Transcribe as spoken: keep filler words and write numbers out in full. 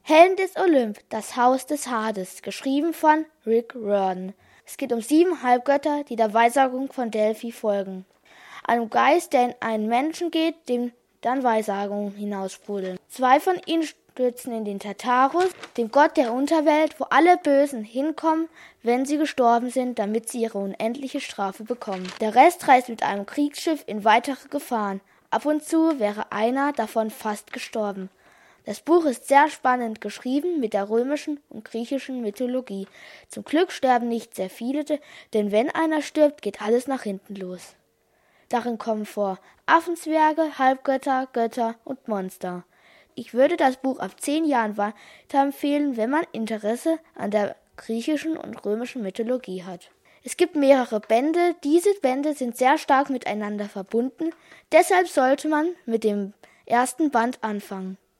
Helden des Olymp, das Haus des Hades, geschrieben von Rick Riordan. Es geht um sieben Halbgötter, die der Weissagung von Delphi folgen. Einem Geist, der in einen Menschen geht, dem dann Weissagungen hinaussprudeln. Zwei von ihnen stürzen in den Tartarus, dem Gott der Unterwelt, wo alle Bösen hinkommen, wenn sie gestorben sind, damit sie ihre unendliche Strafe bekommen. Der Rest reist mit einem Kriegsschiff in weitere Gefahren. Ab und zu wäre einer davon fast gestorben. Das Buch ist sehr spannend geschrieben mit der römischen und griechischen Mythologie. Zum Glück sterben nicht sehr viele, denn wenn einer stirbt, geht alles nach hinten los. Darin kommen vor Affenzwerge, Halbgötter, Götter und Monster. Ich würde das Buch ab zehn Jahren weiterempfehlen, wenn man Interesse an der griechischen und römischen Mythologie hat. Es gibt mehrere Bände. Diese Bände sind sehr stark miteinander verbunden. Deshalb sollte man mit dem ersten Band anfangen.